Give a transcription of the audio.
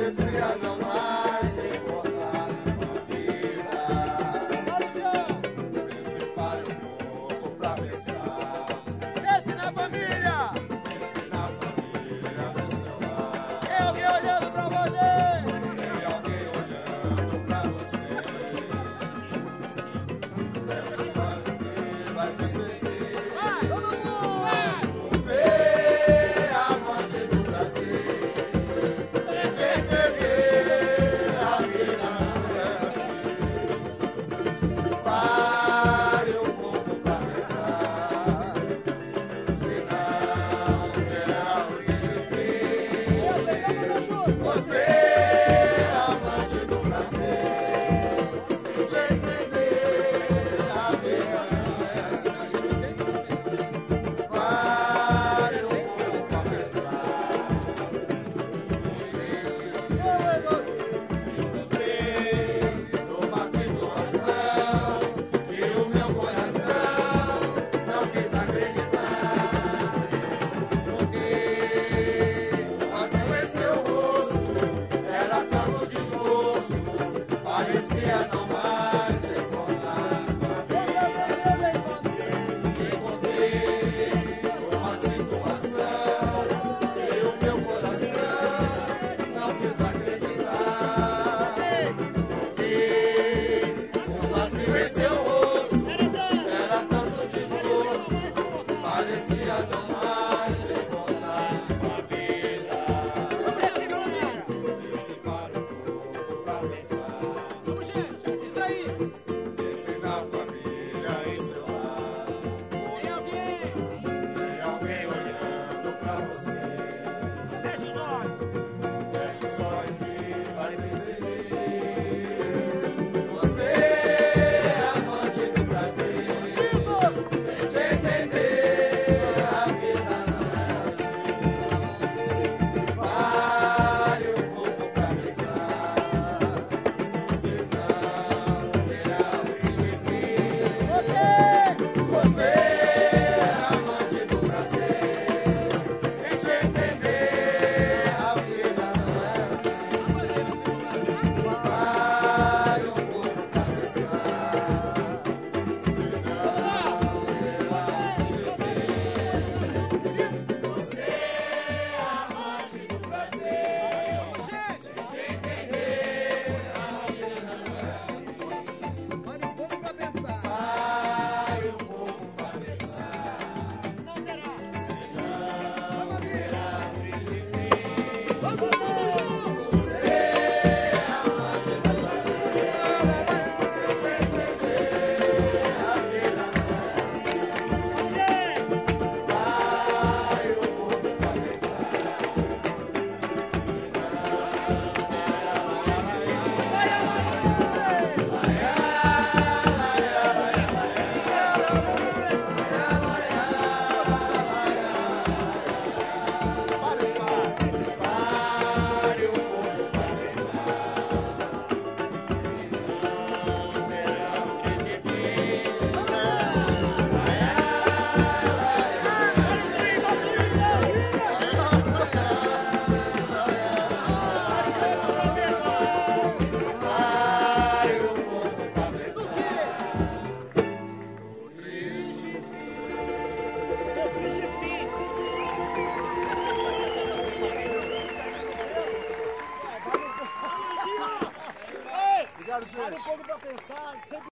parecia não mais se importar com a vida. Pense para um pouco pra pensar. Pense na família. Pense na família do seu lar. Tem alguém olhando pra você. Tem alguém olhando pra você. Feche os olhos que vai perceber. Vai, todo mundo. Você é amante do prazer. Tem que entender, a vida não é assim. Pare um pouco pra pensar. Se não quer algo que te vê. Você é amante do prazer. Tem que entender, a vida não é assim. Pare um pouco pra pensar. Numa situação que o meu coração não quis acreditar. Porque o vazio em seu rosto era tanto desgosto, parecia não mais recordar a vida. Encontrei uma situação que o meu coração não quis acreditar. Porque o vazio em seu rosto era tanto desgosto, parecia não mais recordar a vida. Pense para um pouco pra pensar. Vamos, gente. Isso aí. Pense na família e seu lar. Tem alguém. Tem alguém olhando pra você. Fecha os olhos. Feche os olhos que vai perceber. Você é amante do prazer. Tem que entender, a vida não é assim. Pare um pouco pra pensar. Senão terá o que te vir. Você é amante do prazer. Tem que entender, a vida não é assim. Pare um pouco pra pensar. Senão terá o que te vir. Você é amante do prazer. Vamos, gente. Tem que entender, a vida não é assim. Pare um pouco pra pensar. Pare um pouco pra pensar. Não terá. Senão terá o que te vir. Todo mundo junto. Você é amante do prazer. Tem que entender, a vida não é assim. Pare um pouco pra pensar. Pare um pouco pra pensar. Senão terá o que te vir. Pare um pouco pra pensar. Tô triste. Obrigado, gente. Pare um pouco pra pensar. Sempre